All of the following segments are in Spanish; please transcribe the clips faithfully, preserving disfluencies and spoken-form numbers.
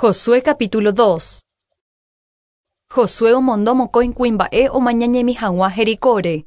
Josué capítulo dos. Josué omondo mokõi kuimba'e omañañemi hag̃ua Jericóre.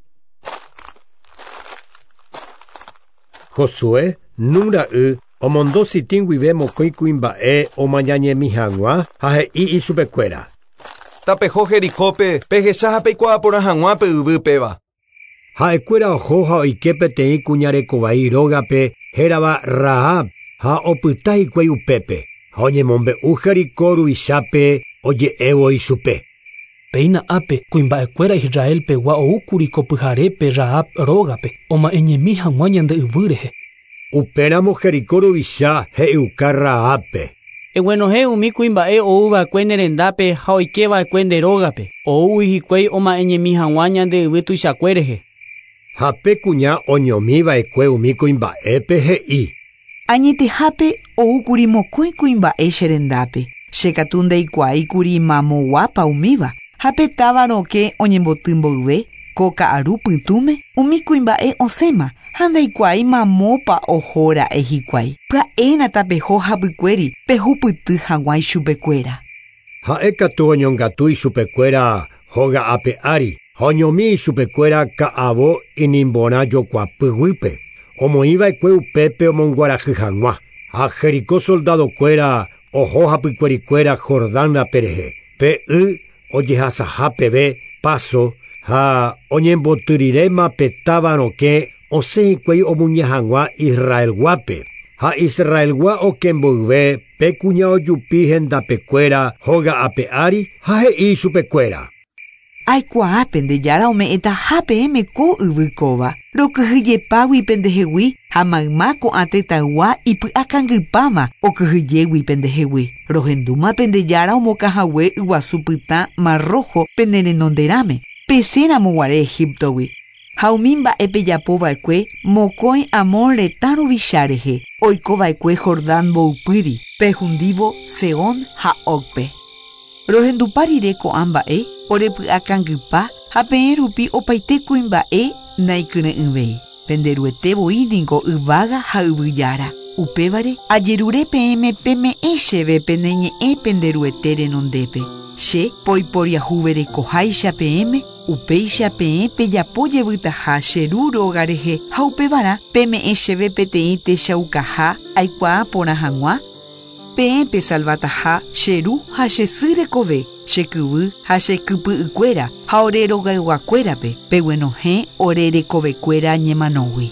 Josué nungra'y omondo sitín guive mokõi kuimba'e omañañemi hag̃ua ha he'i ichupekuéra: Tapeho Jericópe pehecha ha peikuaa porã hag̃ua pe yvy péva. Ha'ekuéra oho ha oike peteĩ kuñarekovai rógape hérava Rahab ha opyta hikuái upépe ha oñemombe'u Jericó ruvichápe oje'évoi chupe. Péina ápe kuimba'ekuéra Israel pegua oúkuri ko pyharépe Rahab rógape oma'eñemi hag̃ua ñande yvy rehe. Upéramo Jericó ruvicha he'iuka Rahabpe. Eguenohe umi kuimba'e ouva'ekue ne rendápe ha oikeva'ekue nde rógape oúvi hikuái oma'eñemi hag̃ua ñande yvy tuichakue rehe. Ha pe kuña oñomiva'ekue umi kuimba'épe he'i: Añetehápe oúkuri mokõi kuimba'e che rendápe. Chekatu ndeikuaáikuri mamoguápa umíva. Ha petáva roke oñemboty mboyve ko ka'aru pytũme umi kuimba'e osẽma ha ndaikuaái mamópa ohóra'e hikuái. Pya'éna tapeho hapykuéri pehupyty hag̃ua ichupekuéra. Ha'e katu oñongatu ichupekuéra hoga'ápe ári ha oñomi ichupekuéra ka'avo inimborã jokuapyguýpe. Omoĩva'ekue upépe omonguarahy hag̃ua. Ha Jericó soldadokuéra oho hapykuérikuéra Jordán rape rehe pe y ojehasaha peve Paso ha oñembotyryréma petáva rokẽ osẽ hikuái omuña hag̃ua Israelguápe. Ha Israelgua okemboyve pe kuña ojupi hendapekuéra hoga'ápe ári ha he'i ichupekuéra: Aikuaápe ndejára ome'ẽtahápe emeko yvykóva rokyhyjepáguipe ndehegui ha mayma ko'ã tetãygua ipy'akangypáma okyhyjégui ndehegui. Rohendúmape ndejára omokãhague yguasu pytã Mar Rojo pe ne renonderãme pesẽramo guare Egiptogui. Ha umi mba'e pejapova'ekue mokõi Amón retã ruvicha rehe oikova'ekue Jordán mbo'ipýri pehundivo Sehón ha Ogpe. Rohendupa rire ko'ã mba'e orepy'akangypa ha peẽ rupi opaite kuimba'e naikyre'ỹvei. Penderuetevoi niko yvága ha yvyjára. Upévare ajerure peẽme peme'ẽ chéve pene ñe'ẽ penderuete renondépe. Che poiporiahuve rekoháicha peẽme upéicha peẽ pejapo jevytaha cheru róga rehe ha upévara peme'ẽ chéve peteĩ techaukaha aikuaa porã hag̃ua peẽpe salvataha cheru ha chesy rekove chekyvy ha chekypy'ykuéra ha ore rogayguakuérape peguenohẽ ore rekovekuéra ñemanógui.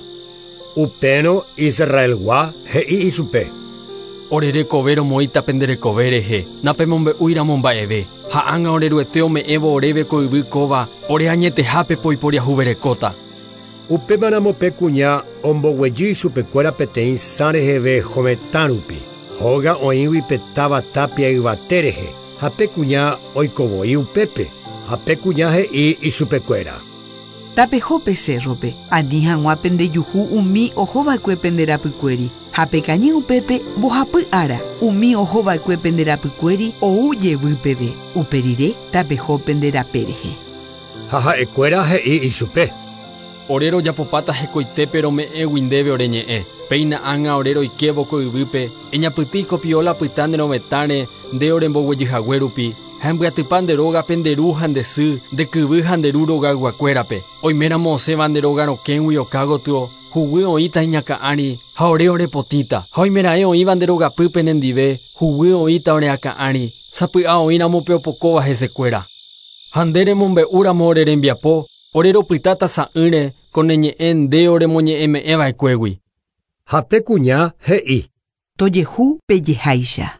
Upérõ Israelgua he'i ichupe: Ore rekove romoĩta penderekove rehe napemombe'úiramo mba'eve ha ág̃a oreruete ome'ẽvo oréve ko yvy kóva ore añetehápe poiporiahuve rekóta. Upémaramo pe kuña omboguejy ichupekuéra peteĩ sã reheve hometã rupi hóga oĩgui petáva tapia yvate rehe ha pe kuña oikovoi upépe ha pe kuña he'i ichupekuéra: Tapeho pe cerrope ani hag̃uápe ndejuhu umi ohova'ekue penderapykuéri ha pekañy upépe mbohapy ára umi ohova'ekue penderapykuéri ou jevýpeve uperire tapeho penderape rehe. Ha ha'ekuéra he'i ichupe: Ore rojapopáta hekoitépe rome'ẽgui ndéve ore ñe'ẽ péina ág̃a ore roikévo ko yvýpe eñapytĩ kopiola pytã nerovetãre nde ore mboguejyhague rupi ha embyatypa nde rógape nderu ha ndesy ndekyvy ha nderu rogayguakuérape. Oiméramo osẽva nde róga rokẽgui oka gotyo huguy oĩta iñaka'ãri ha ore orepotĩta ha oimeraẽ oĩva nde rogapýpe nendive huguy oĩta ore aka'ãri sapy'a oĩramo pe opokóva hesekuéra. Ha nde remombe'úramo ore rembiapo ore ropytáta sa'ỹre ko neñe'ẽ nde ore moñe'ẽme'ẽva'ekuégui. Ha pe kuña he'i: Tojehu pejeháicha.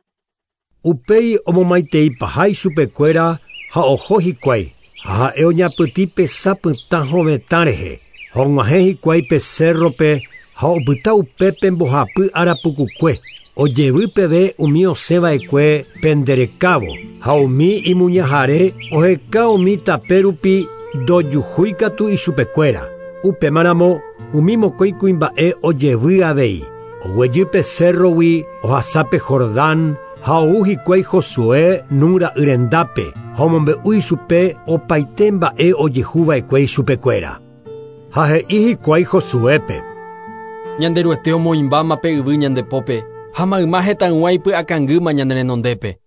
Upéi omomaitei paha ichupekuéra ha oho hikuái ha ha'e oñapytĩ pesa pytã hovetã rehe ha og̃uahẽ hikuái pe cerrope ha opyta upépe mbohapy arapukukue ojevy peve umi osẽva'ekue penderekávo ha umi imuñahare oheka umi tape rupi ndojuhúi katu ichupekuéra. Upémaramo umi mokõi kuimba'e ojevy avei oguejy pe cerrogui ohasápe Jordán ha ou hikuái Josué nungra'y rendápe ha omombe'u ichupe opaite mba'e ojehuva'ekue ichupekuéra. Ha he'i hikuái Josuépe: Ñanderuete omoĩmbáma pe yvy ñandepópe ha mayma hetãygua ipy'akangýma ñande renondépe.